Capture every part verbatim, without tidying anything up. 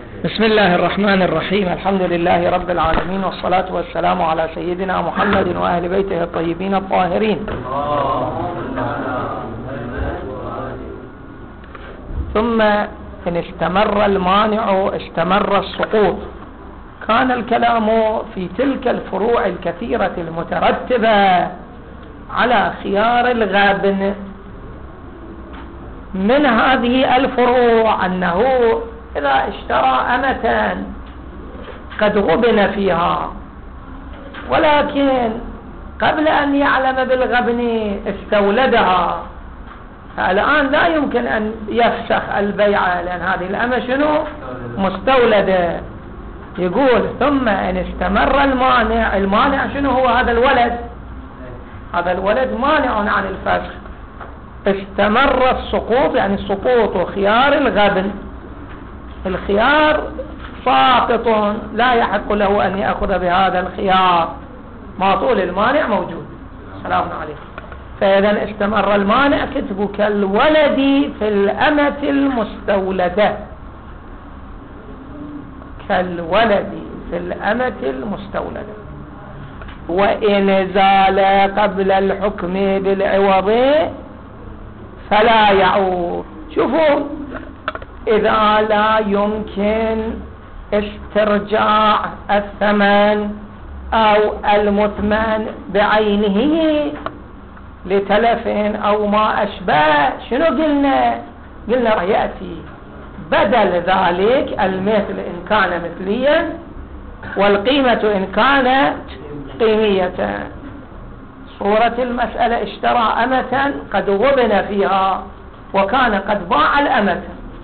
بسم الله الرحمن الرحيم. الحمد لله رب العالمين، والصلاة والسلام على سيدنا محمد وأهل بيته الطيبين الطاهرين. ثم إن استمر المانع استمر السقوط. كان الكلام في تلك الفروع الكثيرة المترتبة على خيار الغبن. من هذه الفروع أنه إذا اشترى أمة قد غبن فيها، ولكن قبل أن يعلم بالغبن استولدها، فالآن لا يمكن أن يفسخ البيعة، لأن هذه الأمة شنو؟ مستولدة. يقول ثم إن استمر المانع. المانع شنو هو؟ هذا الولد. هذا الولد مانع عن الفسخ. استمر السقوط، يعني السقوط خيار الغبن. الخيار ساقط، لا يحق له أن يأخذ بهذا الخيار ما طول المانع موجود. سلام عليكم. فإذا استمر المانع كتبوا كالولد في الأمة المستولدة. كالولد في الأمة المستولدة. وإن زال قبل الحكم بالعوض فلا يعود. شوفوا، إذا لا يمكن استرجاع الثمن أو المثمن بعينه لتلف أو ما أشبه، شنو قلنا؟ قلنا راح يأتي بدل ذلك المثل إن كان مثليا، والقيمة إن كانت قيمية. صورة المسألة: اشترى أمة قد غبن فيها، وكان قد باع الأمة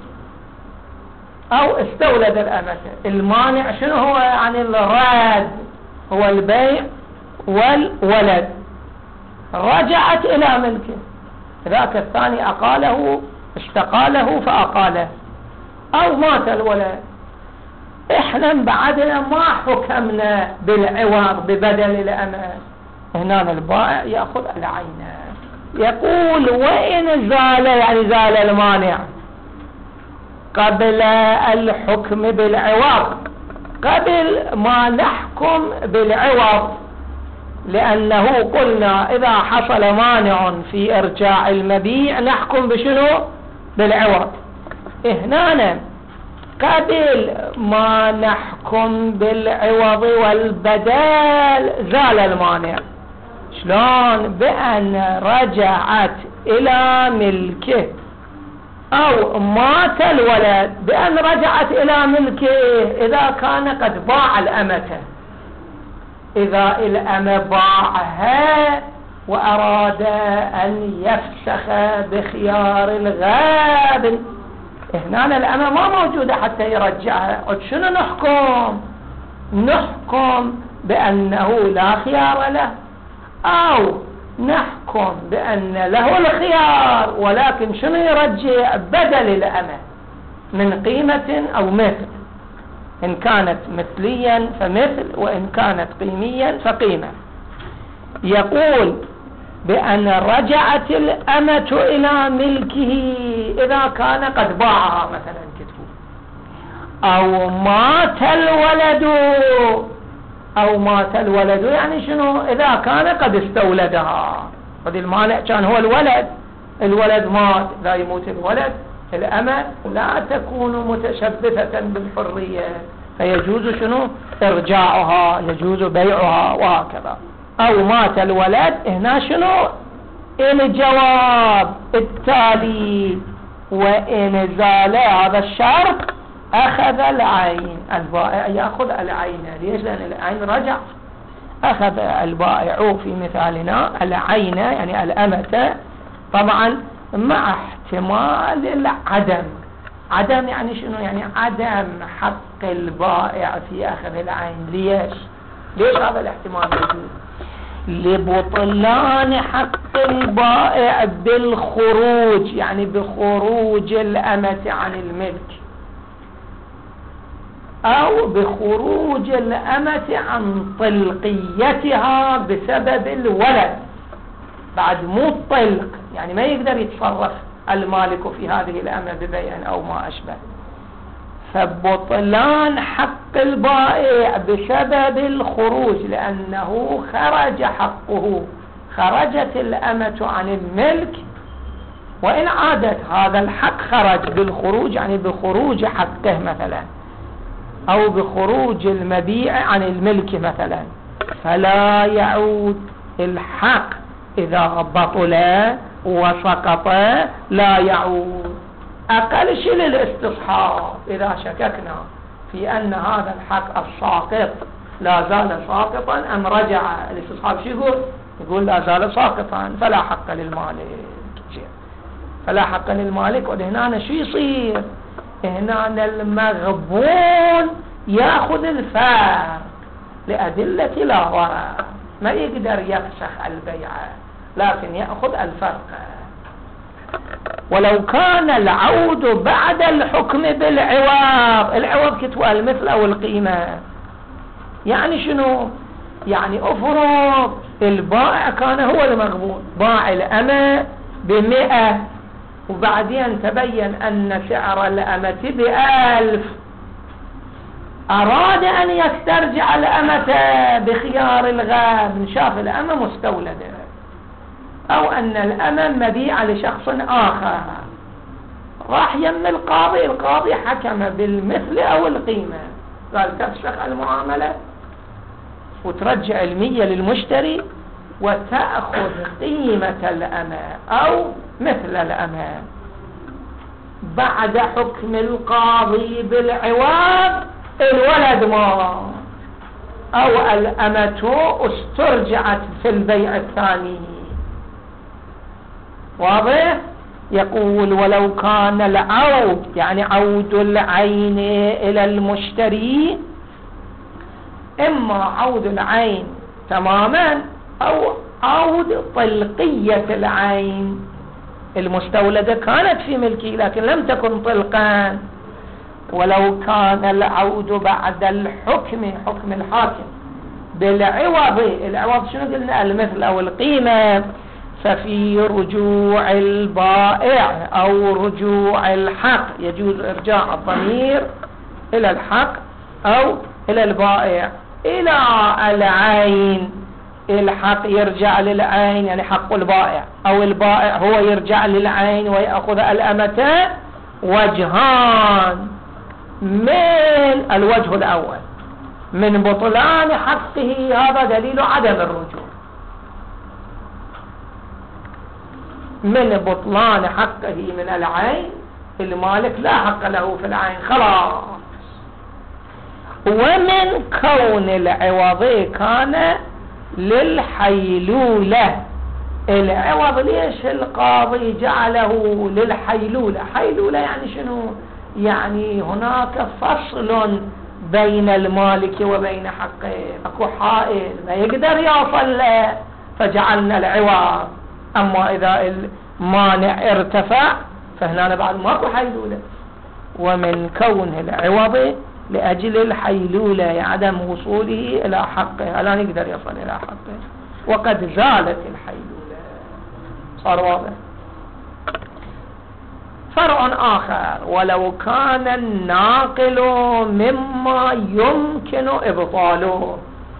أو استولد الأمة. المانع شنو هو؟ عن الراد هو البيع والولد. رجعت إلى ملكه، ذاك الثاني أقاله، اشتقاله فأقاله، أو مات الولد. إحنا بعدنا ما حكمنا بالعوض ببدل الأمة. هنا البائع يأخذ العين. يقول: وإن زال، يعني زال المانع قبل الحكم بالعوض، قبل ما نحكم بالعوض، لأنه قلنا إذا حصل مانع في إرجاع المبيع نحكم بشنو؟ بالعوض. هنا قبل ما نحكم بالعوض والبدال زال المانع. شلون؟ بأن رجعت إلى ملكه، أو مات الولد بأن رجعت إلى ملكه إذا كان قد باع الأمة. إذا الأمة باعها وأراد أن يفسخ بخيار الغابن، هنا الأمة ما موجودة حتى يرجعها. شنو نحكم؟ نحكم بأنه لا خيار له، أو نحكم بأن له الخيار، ولكن شنو يرجع؟ بدل الأمة من قيمة أو مثل. إن كانت مثليا فمثل، وإن كانت قيميا فقيمة. يقول بأن رجعت الأمة إلى ملكه إذا كان قد باعها مثلا كتبوا، أو مات الولد. أو مات الولد يعني شنو؟ إذا كان قد استولدها. هذا المانع كان هو الولد، الولد مات. إذا يموت الولد الأمة لا تكون متشبثة بالحرية، فيجوز شنو؟ إرجاعها، يجوز بيعها، وهكذا. أو مات الولد، هنا شنو؟ الجواب التالي: وإن زال هذا الشرط أخذ العين. البائع يأخذ العين. ليش؟ لأن العين رجع. أخذ البائع في مثالنا العين، يعني الأمة، طبعا مع احتمال العدم. عدم يعني شنو؟ يعني عدم حق البائع في أخذ العين. ليش؟ ليش هذا الاحتمال موجود؟ لبطلان حق البائع بالخروج، يعني بخروج الأمة عن الملك، أو بخروج الأمة عن طلقيتها بسبب الولد. بعد مو الطلق، يعني ما يقدر يتصرف المالك في هذه الأمة ببيع أو ما أشبه. فبطلان حق البائع بسبب الخروج، لأنه خرج حقه، خرجت الأمة عن الملك، وإن عادت هذا الحق خرج بالخروج، يعني بخروج حقه مثلا، أو بخروج المبيع عن الملك مثلا، فلا يعود الحق إذا بطل وسقط، لا يعود. أقل شيء للاستصحاب، إذا شككنا في أن هذا الحق الساقط لا زال ساقطا أم رجع، الاستصحاب شو يقول؟ يقول لا زال ساقطا، فلا حق للمالك، فلا حق للمالك. وهنا شو يصير؟ هنا المغبون يأخذ الفرق لأدلة لا وراء، ما يقدر يفسخ البيعة، لكن يأخذ الفرق. ولو كان العود بعد الحكم بالعوض، العوض كتوى المثل أو القيمة، يعني شنو؟ يعني أفرض البائع كان هو المغبون، باع الأمة بمئة، وبعدين تبين أن سعر الأمة بألف، أراد أن يسترجع الأمة بخيار الغاب، شاف الأمة مستولدة أو أن الأمة مبيعة لشخص آخر، راح يم القاضي، القاضي حكم بالمثل أو القيمة، قال تفسخ المعاملة وترجع المية للمشتري وتأخذ قيمة الأمة أو مثل الأمة. بعد حكم القاضي بالعوض الولد ما أو الأمة استرجعت في البيع الثاني. واضح؟ يقول ولو كان العود، يعني عود العين إلى المشتري، إما عود العين تماما أو عود طلقية العين، المستولدة كانت في ملكي لكن لم تكن طلقا. ولو كان العود بعد الحكم، حكم الحاكم بالعوض، العوض شنو قلنا؟ المثل أو القيمة، ففي رجوع البائع أو رجوع الحق، يجوز إرجاع الضمير إلى الحق أو إلى البائع إلى العين. الحق يرجع للعين يعني حق البائع، أو البائع هو يرجع للعين ويأخذ الأمة. وجهان، من الوجه الأول من بطلان حقه، هذا دليل عدم الرجوع، من بطلان حقه من العين، المالك لا حق له في العين خلاص. ومن كون العوض كان للحيلولة، العوض ليش القاضي جعله للحيلولة؟ حيلولة يعني شنو؟ يعني هناك فصل بين المالك وبين حقه، اكو حائل ما يقدر يوصل له، فجعلنا العوض. اما اذا المانع ارتفع فهنا بعد ماكو حيلولة. ومن كون العوض لأجل الحيلولة، عدم وصوله إلى حقه، لا يقدر يصل إلى حقه، وقد زالت الحيلولة. صار واضح؟ فرع آخر، ولو كان الناقل مما يمكن إبطاله،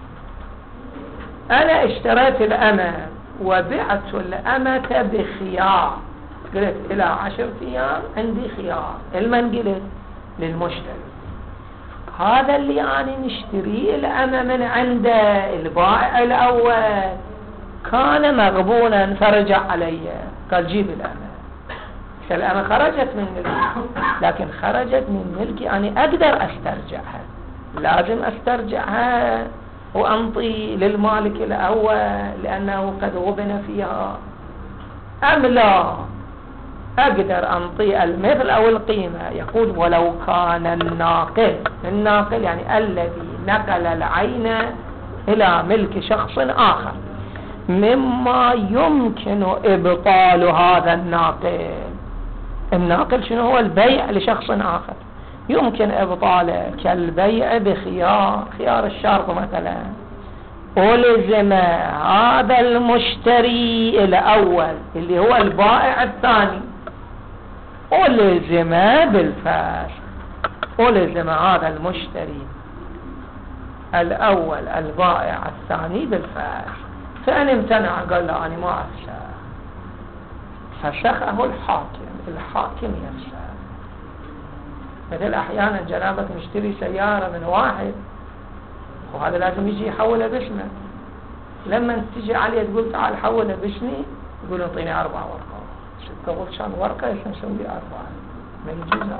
أنا اشتريت الأمة وبعت الأمة بخيار، قلت إلى عشر أيام عندي خيار، المن قلت؟ للمشتري. هذا اللي أنا نشتري الأمة من عنده، البائع الأول كان مغبونا فرجع علي، قال جيب الأمة. الأمة خرجت من ملكي، لكن خرجت من ملكي أنا أقدر أسترجعها، لازم أسترجعها وأنطي للمالك الأول لأنه قد غبن فيها، أم لا أقدر أنطي المثل أو القيمة؟ يقول ولو كان الناقل، الناقل يعني الذي نقل العين إلى ملك شخص آخر، مما يمكن إبطال هذا الناقل. الناقل شنو هو؟ البيع لشخص آخر، يمكن إبطاله كالبيع بخيار، خيار الشرط مثلا. ولزم هذا المشتري الأول اللي هو البائع الثاني، ولزم بالفسخ. ألزم هذا المشتري الأول البائع الثاني بالفسخ، فإن امتنع قال له أنا ما أفسخ فسخه الحاكم، الحاكم يفسخ. مثل أحيانا جنابك مشتري سيارة من واحد وهذا لازم يجي يحولها باسمه، لما تجي عليه تقول تعال حولها باسمي يقول انطيني أربع ورقات، تقول شان ورقة يسمى أربعة، ما يجوز هذا.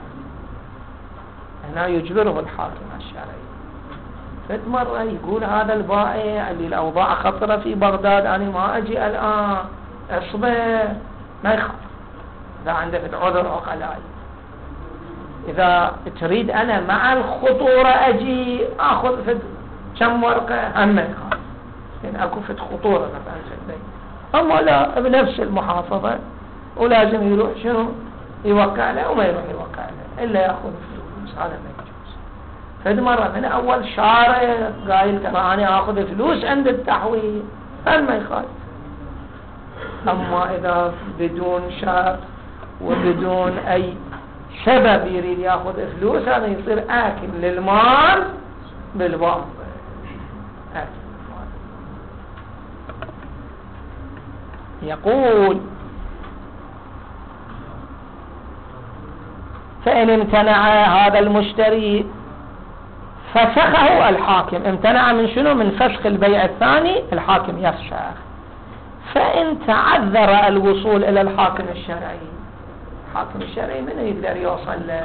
هنا يجبره الحاكم الشرعي. فت مرة يقول هذا البائع اللي الأوضاع خطرة في بغداد أنا ما أجي الآن أصبر، ما يخاف إذا عنده عذر أو قلاي. إذا تريد أنا مع الخطورة أجي أخذ في كم ورقة هم ما يخاف، يعني أكو في خطورة مثلا في البيت. أما لا بنفس المحافظة ولازم يروح شنو يوقع له وما يروح يوقع له إلا يأخذ فلوس، هذا ما يجوز. فد مرة من أول شارع قايل ترى أنا أخذ فلوس عند التحويل هم ما يخاف. أما إذا بدون شرط وبدون أي سبب يريد يأخذ فلوس هذا يصير آكل للمال بالباطل، آكل للمال. يقول فإن امتنع هذا المشتري فسخه الحاكم. امتنع من شنو؟ من فسخ البيع الثاني، الحاكم يفسخ. فإن تعذر الوصول إلى الحاكم الشرعي، الحاكم الشرعي من يقدر يوصل له؟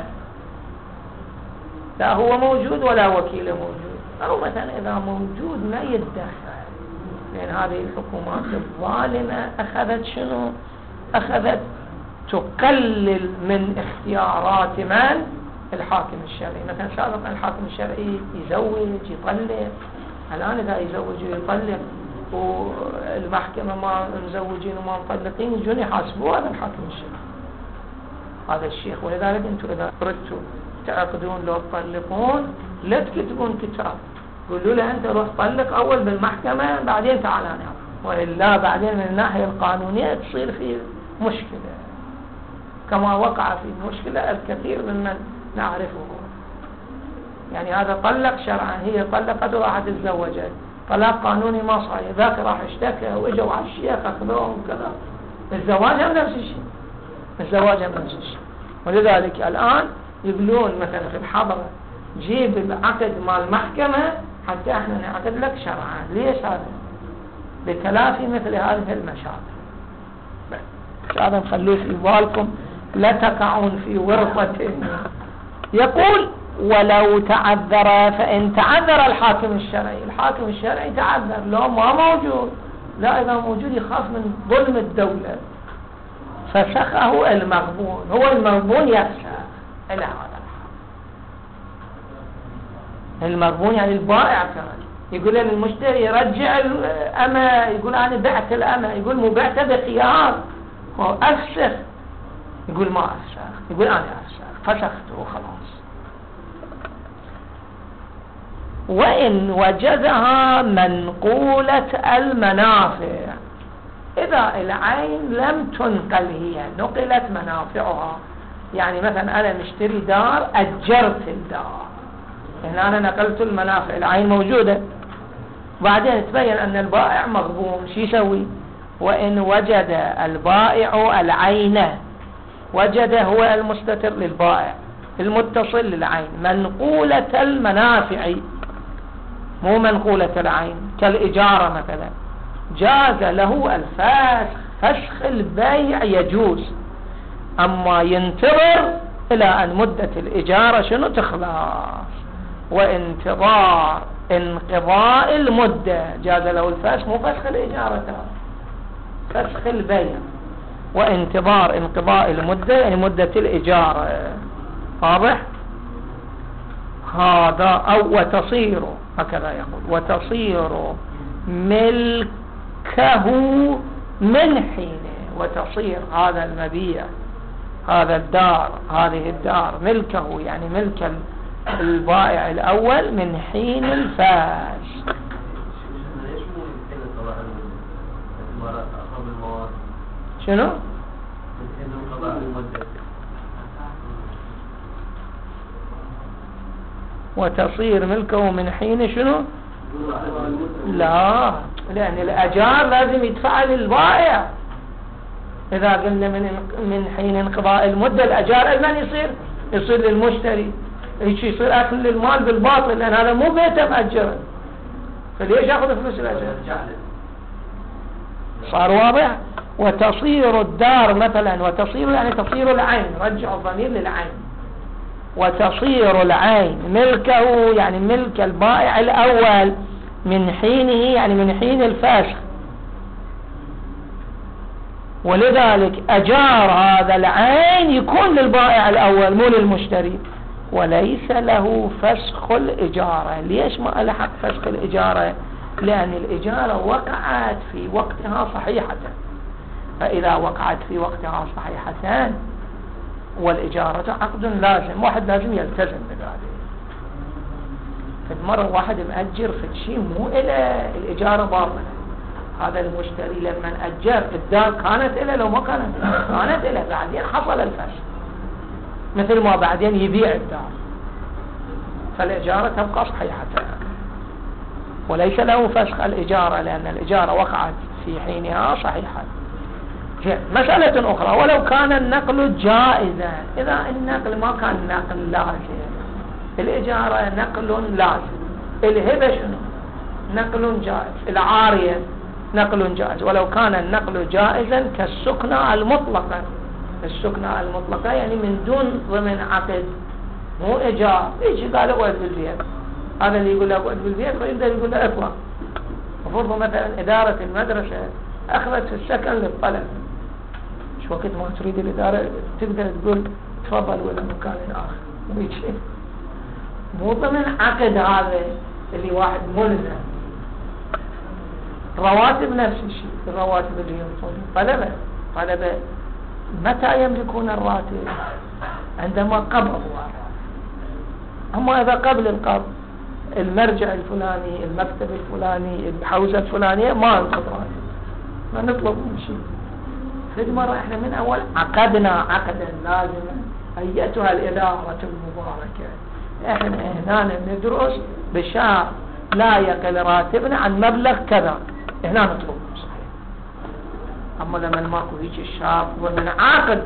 لا هو موجود ولا وكيله موجود، أو مثلا إذا موجود ما يتدخل، لأن هذه الحكومات الظالمة أخذت شنو؟ أخذت تقلل من اختيارات من؟ الحاكم الشرعي. مثلا سابقا الحاكم الشرعي يزوج يطلق، الآن إذا يزوج ويطلق والمحكمة ما مزوجين وما مطلقين يجون يحاسبوا هذا الحاكم الشرعي، هذا الشيخ. ولذلك أنتم إذا أردتوا تعقدون لو تطلقون لا تكتبون كتاب، قولوا له أنت روح طلق أول بالمحكمة بعدين تعال نعرف، وإلا بعدين من الناحية القانونية تصير في مشكلة كما وقع في مشكلة الكثير ممن نعرفه. يعني هذا طلق شرعا، هي طلقت وراحت تزوجت، طلاق قانوني ما صاير، ذاك راح اشتكى واجوا على الشيخ اخذوهم كذا. الزواج هم نفس الشيء، الزواج هم نفس الشيء. ولذلك الآن يقولون مثلا في الحضرة جيب العقد مال المحكمة حتى احنا نعقد لك شرعا. ليش هذا؟ لتلافي مثل هذه المشاكل. هذا خلوه في بالكم لا تقعون في ورطة. يقول ولو تعذر، فإن تعذر الحاكم الشرعي، الحاكم الشرعي تعذر لو ما موجود، لا إذا موجود يخاف من ظلم الدولة فسخه المغبون، هو المغبون يفسخ إلى هذا المغبون، يعني البائع كمان يقول للمشتري يرجع الأمة، يقول أنا بعت الأمة، يقول مو بعتها بخيار أفسخ، يقول ما أفسخ، يقول أنا أفسخ فسخته خلاص. وإن وجدها منقولة المنافع، إذا العين لم تنقل هي نقلت منافعها، يعني مثلا أنا مشتري دار أجرت الدار، هنا أنا نقلت المنافع، العين موجودة، بعدين تبين أن البائع مغبون، شو يسوي؟ وإن وجد البائع العين، وجد هو المستتر للبائع المتصل للعين منقولة المنافع مو منقولة العين كالإجارة مثلا، جاز له الفسخ، فسخ البيع يجوز، أما ينتظر إلى أن مدة الإجارة شنو تخلص، وانتظار انقضاء المدة جاز له الفسخ، مو فسخ الإجارة، فسخ البيع وانتظار انقضاء المدة يعني مدة الإجارة. واضح هذا؟ أو وتصير، هكذا يقول، وتصير ملكه من حينه، وتصير هذا المبيع، هذا الدار، هذه الدار ملكه، يعني ملك البائع الأول من حين الفاس. شنو؟ وتصير ملكه من حين شنو؟ لا، لأن الأجار لازم يدفع للبائع. إذا قلنا من من حين انقضاء المدة الأجار لمن يصير؟ يصير للمشتري. هيك يصير أكل للمال بالباطل، لأن هذا مو بيته مأجره، فليش يأخذ فلوس الأجار؟ صار واضح؟ وتصير الدار مثلا، وتصير يعني تصير العين، رجع الضمير للعين، وتصير العين ملكه يعني ملك البائع الأول من حينه يعني من حين الفسخ. ولذلك أجار هذا العين يكون للبائع الأول مو للمشتري، وليس له فسخ الإجارة. ليش ما له حق فسخ الإجارة؟ لأن الإجارة وقعت في وقتها صحيحة، فإذا وقعت في وقتها صحيحة والإجارة عقد لازم، واحد لازم يلتزم بذلك. فمرة واحد مأجر في شيء مو إلى الإجارة باطلة، هذا المشتري لما أجر الدار كانت إلى لو ما كانت كانت إلى، بعدين حصل الفسخ، مثل ما بعدين يبيع الدار، فالإجارة تبقى صحيحة وليس له فسخ الإجارة، لأن الإجارة وقعت في حينها صحيحة. مسألة أخرى، ولو كان النقل جائزا، إذا النقل ما كان نقل لازم، الإجارة نقل لازم، الهبة شنو؟ نقل جائز، العارية نقل جائز. ولو كان النقل جائزا كالسكنى المطلقة، السكنى المطلقة يعني من دون ضمن عقد، مو إيجار. إيش قال اقعد بالبيت، هذا اللي يقول له اقعد بالبيت ويقدر يقول له اطلع. مفروض مثلا إدارة المدرسة أخذت السكن للطلب، شو وقت ما تريد الإدارة تقدر تقول تفضل ولا مكان آخر، ويجي مو ضمن عقد هذا اللي واحد ملزم. رواتب نفس الشيء، الرواتب اللي ينطون طلبة طلبة متى يملكون الراتب؟ عندما قبضوا الراتب. أما إذا قبل القبض المرجع الفلاني، المكتب الفلاني، الحوزة الفلانية ما نطلب راتب، ما نطلب من شيء. في مرة احنا من أول عقدنا عقدا لازما، أيتها الإدارة المباركة، احنا هنا ندرس بشار لا يقل راتبنا عن مبلغ كذا، هنا نطلب صحيح. أما لما ماكو هيك الشاب ومن عاقد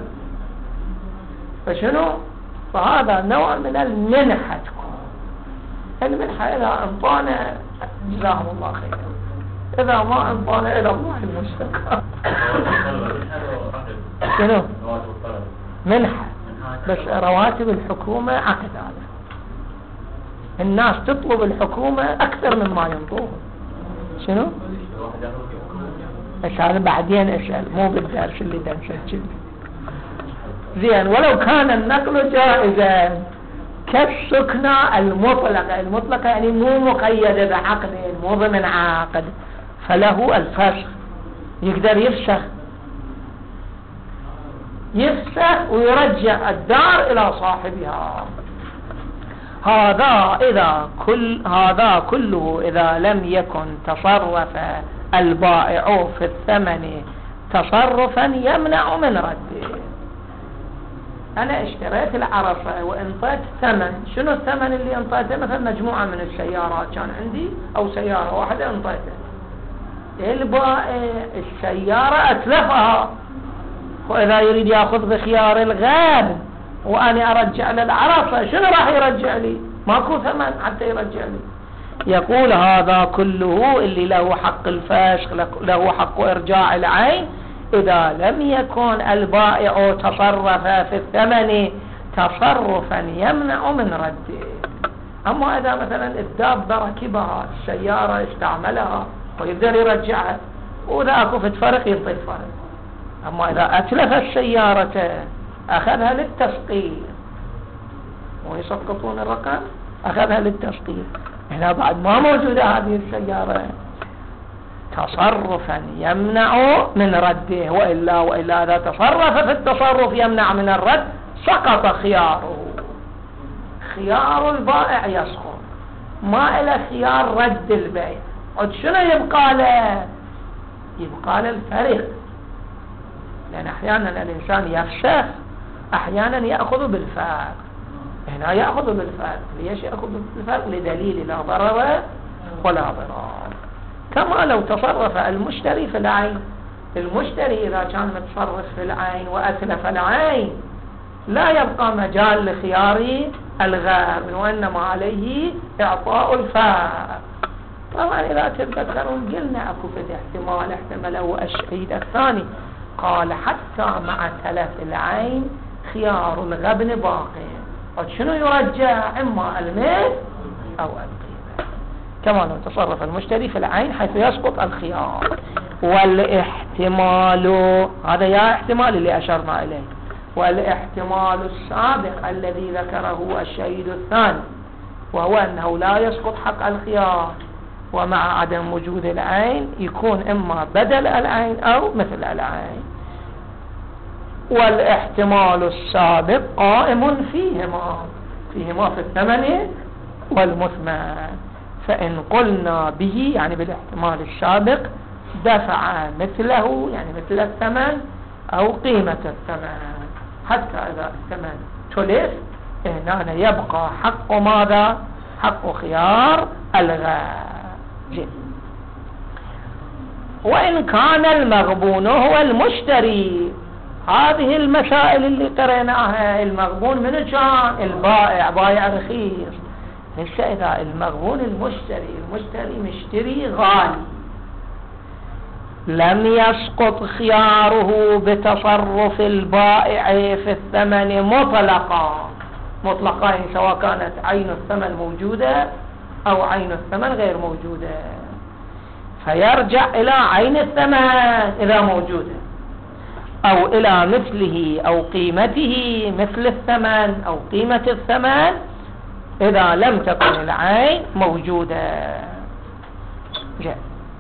فشنو؟ فهذا نوع من المنحة تكون. المنحة إذا أنطانا جزاهم الله خيرا، إذا ما أنطانا إلى الله المستقى. شنو؟ منحة، بس رواتب الحكومة عقد. هذا الناس تطلب الحكومة أكثر مما ينطوه. شنو؟ بس هذا بعدين أسأل، مو بالدرس اللي تنسجل. زين، ولو كان النقل جائزا كالسكنى المطلقة، المطلقة يعني مو مقيدة بعقد، مو ضمن عقد، فله الفسخ، يقدر يفسخ يفسخ ويرجع الدار إلى صاحبها. هذا إذا كل هذا كله إذا لم يكن تصرف البائع في الثمن تصرفا يمنع من رده. أنا اشتريت العرفة وانطيت ثمن، شنو الثمن اللي انطيته؟ مثلا مجموعة من السيارات كان عندي أو سيارة واحدة انطيتها، البائع السيارة أتلفها، وإذا يريد يأخذ بخيار الغير وأنا أرجع للعرفة، شنو راح يرجع لي؟ ماكو ثمن حتى يرجع لي. يقول هذا كله اللي له حق الفسخ، له حق إرجاع العين، إذا لم يكن البائع تصرف في الثمن تصرفا يمنع من رده. أما إذا مثلا الدابة ركبها، السيارة استعملها ويقدر يرجعها، وإذا أكو في فرق ينطي الفرق. أما إذا أتلف السيارة أخذها للتسقيط، ويسقطون الرقم، أخذها للتسقيط، هنا بعد ما موجودة هذه السيارة، تصرفا يمنع من رده. وإلا وإلا إذا تصرف في التصرف يمنع من الرد سقط خياره، خيار البائع يسقط، ما إلى خيار رد البيع. قد شنو يبقى له؟ يبقى له الفرق، لأن أحيانا الإنسان يفسخ، أحيانا يأخذ بالفرق. هنا يأخذ بالفرق. ليش يأخذ بالفرق؟ لدليل لا ضرر ولا ضرار. كما لو تصرف المشتري في العين، المشتري إذا كان متصرف في العين وأتلف العين لا يبقى مجال لخيار الغابن، وإنما عليه إعطاء الفرق. طبعا إذا تتذكرون قلنا أكو في احتمال احتمله الشهيد الثاني، قال حتى مع تلف العين خيار الغبن باقي. شنو يرجع؟ إما المال أو القيمة، كما لو تصرف المشتري في العين حيث يسقط الخيار. والاحتمال، هذا يا احتمال اللي أشرنا إليه، والاحتمال السابق الذي ذكره الشهيد الثاني، وهو أنه لا يسقط حق الخيار ومع عدم وجود العين يكون إما بدل العين أو مثل العين. والاحتمال السابق قائم فيهما فيهما في الثمن والمثمن. فإن قلنا به يعني بالاحتمال السابق دفع مثله يعني مثل الثمن أو قيمة الثمن، حتى إذا الثمن تلف هنا يبقى حق ماذا؟ حق خيار الغابن. وإن كان المغبون هو المشتري، هذه المسائل اللي قريناها، المغبون من كان؟ البائع، بايع رخيص. هسه إذا المغبون المشتري، المشتري مشتري غالي، لم يسقط خياره بتصرف البائع في الثمن مطلقا مطلقا سواء كانت عين الثمن موجودة أو عين الثمن غير موجودة، فيرجع إلى عين الثمن إذا موجودة، أو إلى مثله أو قيمته مثل الثمن أو قيمة الثمن إذا لم تكن العين موجودة. جاء.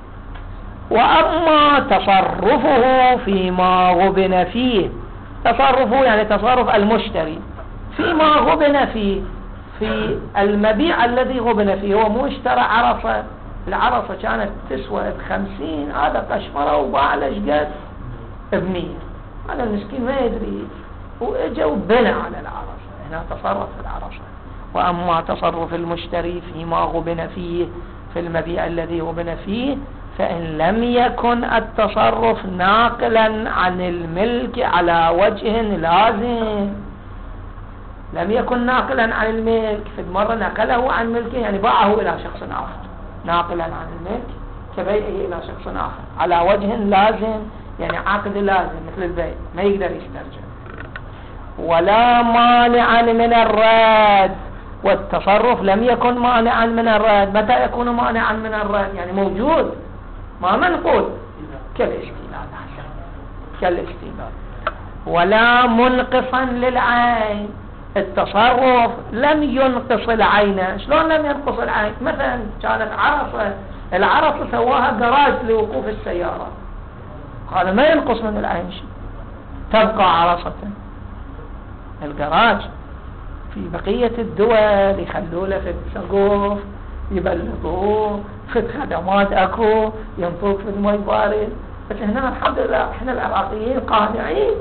وأما تصرفه فيما غبن فيه، تصرفه يعني تصرف المشتري فيما غبن فيه، في المبيع الذي غبن فيه. هو مو اشترى عرصة، العرصة كانت تسوى بخمسين، هذا قشمره وباع لشقد بمية، هذا المسكين ما يدري واجا وبنى على العرصة، هنا تصرف في العرصة. وأما تصرف المشتري فيما غبن فيه في المبيع الذي غبن فيه، فإن لم يكن التصرف ناقلا عن الملك على وجه لازم، لم يكن ناقلا عن الملك، في المرة نقله عن ملكه يعني باعه إلى شخص آخر، ناقلا عن الملك كبيعه إلى شخص آخر على وجه لازم، يعني عقد لازم مثل البيع ما يقدر يسترجع. ولا مانعا من الرد، والتصرف لم يكن مانعا من الرد. متى يكون مانعا من الرد؟ يعني موجود ما منقول كالاستيلاد، كالاستيلاد. ولا منقصا للعين، التصرف لم ينقص العين. شلون لم ينقص العين؟ مثلا كانت عرصة، العرصة سواها جراج لوقوف السيارة، هذا ما ينقص من العين شيء، تبقى عرصة. الجراج في بقية الدول يخلوا له في السقف، يبلغوه في خدمات اكو، ينطوك في المي بارد. بس هنا الحمد لله احنا العراقيين قانعين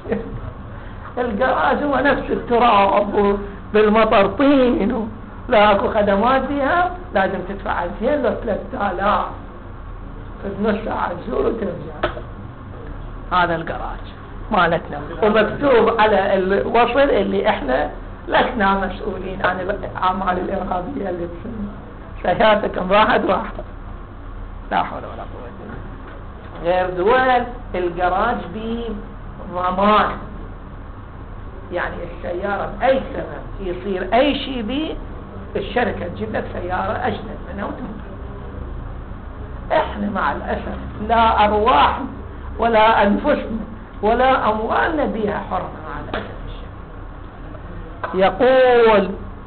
الجراج هو نفس التراب بالمطر طين، لا اكو خدمات فيها، لازم تدفع ألفين لو ثلاثة آلاف في نص ساعة تزور وترجع. هذا الجراج مالتنا، ومكتوب على الوصل اللي احنا لسنا مسؤولين عن الأعمال الإرهابية اللي بسنة سيارتكم واحد واحد، لا حول ولا قوة إلا بالله. غير دول الجراج بضمان، يعني السيارة بأي سبب يصير أي شيء بي الشركة تجيب لك سيارة أجدد منها وتنقل. إحنا مع الأسف لا أرواح ولا أنفسنا ولا أموالنا بها حرمة مع الأسف الشديد. يقول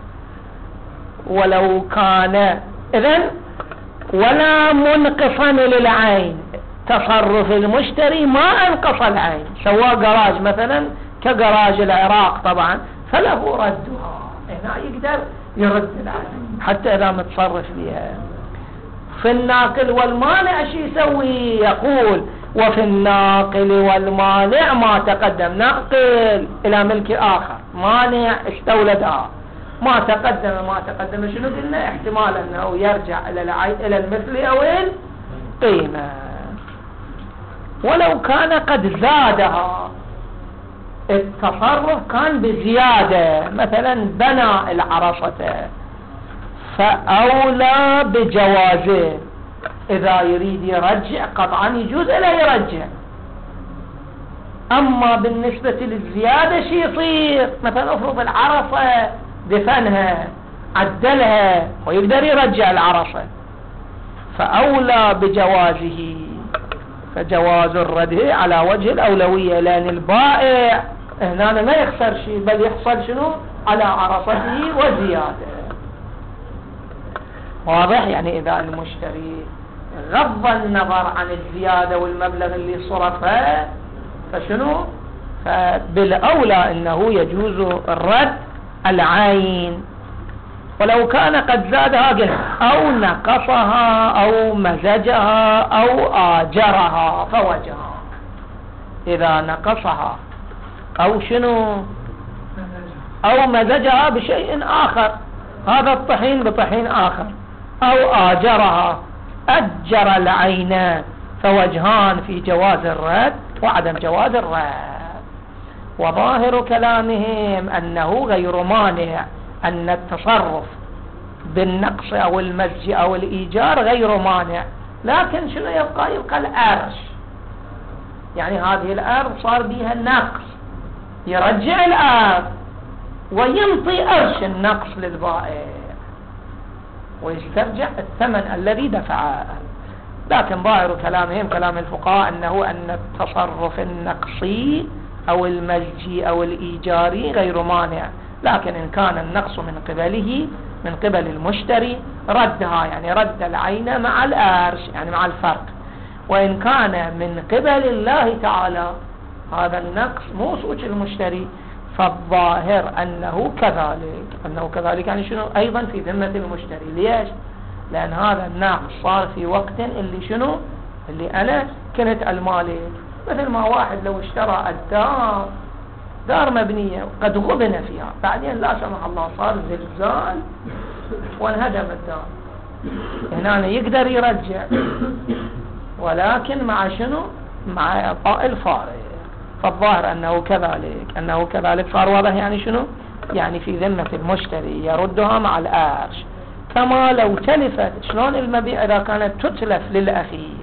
ولو كان إذن ولا منقصا للعين، تصرف المشتري ما أنقص العين، سواء جراج مثلا كجراج العراق طبعا فله ردها، هنا يقدر يرد العين حتى إذا متصرف بها. في الناقل والمانع شو يسوي؟ يقول وفي الناقل والمانع ما تقدم، ناقل إلى ملك آخر، مانع استولدها، ما تقدم ما تقدم شنو قلنا؟ احتمال أنه يرجع إلى إلى المثل أو القيمة. ولو كان قد زادها، التصرف كان بزيادة، مثلا بنى العرصة فأولى بجوازه، إذا يريد يرجع قطعا يجوز إلا يرجع. أما بالنسبة للزيادة شي يصير؟ مثلا أفرض العرصة دفنها عدلها ويقدر يرجع العرصة، فأولى بجوازه، فجواز الرد على وجه الأولوية، لأن البائع هنا ما يخسر شيء، بل يحصل شنو؟ على عرصته وزيادة. واضح؟ يعني إذا المشتري غض النظر عن الزيادة والمبلغ اللي صرفه فشنو؟ فبالأولى أنه يجوز الرد العين. ولو كان قد زادها قلنا أو نقصها أو مزجها أو آجرها فوجها. إذا نقصها أو شنو أو مزجها بشيء آخر، هذا الطحين بطحين آخر، أو آجرها أجر العين، فوجهان في جواز الرد وعدم جواز الرد. وظاهر كلامهم أنه غير مانع، أن التصرف بالنقص أو المزج أو الإيجار غير مانع، لكن شنو يبقى؟ يبقى الأرش. يعني هذه الأرض صار بها النقص، يرجع الأرض وينطي أرش النقص للبائع ويسترجع الثمن الذي دفعه. لكن ظاهر كلامهم كلام الفقهاء أنه أن التصرف النقصي أو المزجي أو الإيجاري غير مانع، لكن إن كان النقص من قبله من قبل المشتري ردها، يعني رد العين مع الأرش، يعني مع الفرق. وإن كان من قبل الله تعالى هذا النقص مو سوء المشتري، فالظاهر أنه كذلك أنه كذلك يعني شنو؟ أيضا في ذمة المشتري. ليش؟ لأن هذا النقص صار في وقت اللي شنو؟ اللي أنا كنت المالك. مثل ما واحد لو اشترى الدار، دار مبنية قد غبن فيها، بعدين لا سمح الله صار زلزال وانهدم الدار، هنا يقدر يرجع، ولكن مع شنو؟ مع إعطاء الفارق. فالظاهر أنه كذلك أنه كذلك صار واضح. يعني شنو؟ يعني في ذمة المشتري يردها مع الأرش. كما لو تلفت، شلون المبيع إذا كانت تتلف للأخير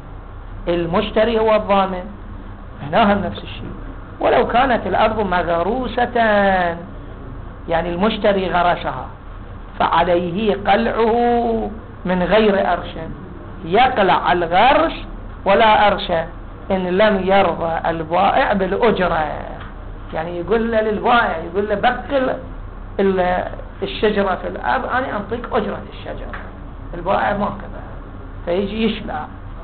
المشتري هو الضامن، هنا هم نفس الشيء. ولو كانت الأرض مغروسة، يعني المشتري غرسها، فعليه قلعه من غير أرش، يقلع الغرس ولا أرش إن لم يرضى البائع بالأجرة. يعني يقول له للبائع، يقول له بقل الشجرة في الأرض، أنا أنطيك أجرة الشجرة. البائع ما كذا، فيجي يشلع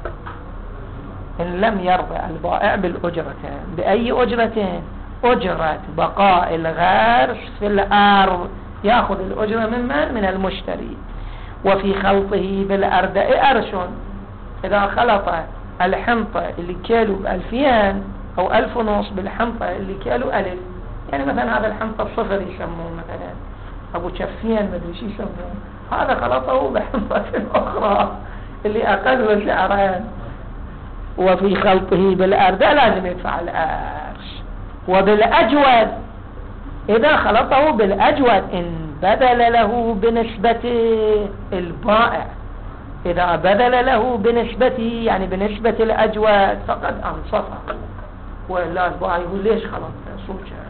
إن لم يرضى البائع بالأجرتين. بأي أجرتين؟ أجرة بقاء الغرس في الأرض، يأخذ الأجرة من من؟ من المشتري. وفي خلطه بالأرض أرش، إذا خلط الحنطة اللي كيلو بألفين أو ألف ونص بالحنطة اللي كيلو ألف، يعني مثلا هذا الحنطة الصفر يسمون مثلا أبو شفين مدري شي يسمون، هذا خلطه بحنطة أخرى اللي أقل سعران. وفي خلطه بالأرض لازم يدفع الأرش. وبالأجود، إذا خلطه بالأجود إن بدل له بنسبة البائع، إذا بدل له بنسبته يعني بنسبة الأجود فقد أنصفه، وإلا البائع يقول ليش خلطت صوتها.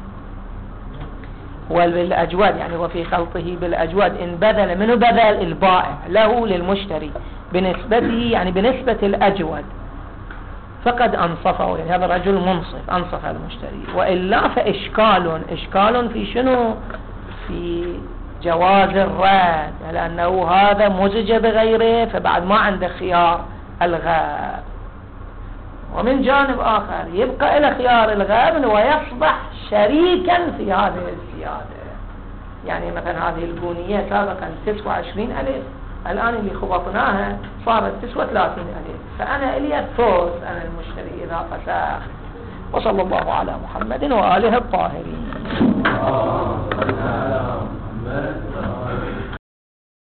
وبالأجود يعني وفي خلطه بالأجود إن بدل، منه بدل البائع له للمشتري بنسبته يعني بنسبة الأجود فقد أنصفه، يعني هذا الرجل منصف، أنصف المشتري. وإلا فإشكال إشكال في شنو؟ في جواز الرد، لأنه هذا مزج بغيره، فبعد ما عنده خيار الغاب. ومن جانب آخر يبقى إلى خيار الغاب ويصبح شريكا في هذه الزيادة. يعني مثلا هذه البنية سابقا تسوى عشرين ألف، الآن اللي خبطناها صارت تسوى ثلاثين ألف، فأنا إلي الثلث أنا المشتري إذا فسخ. وصلى الله على محمد وآله الطاهرين.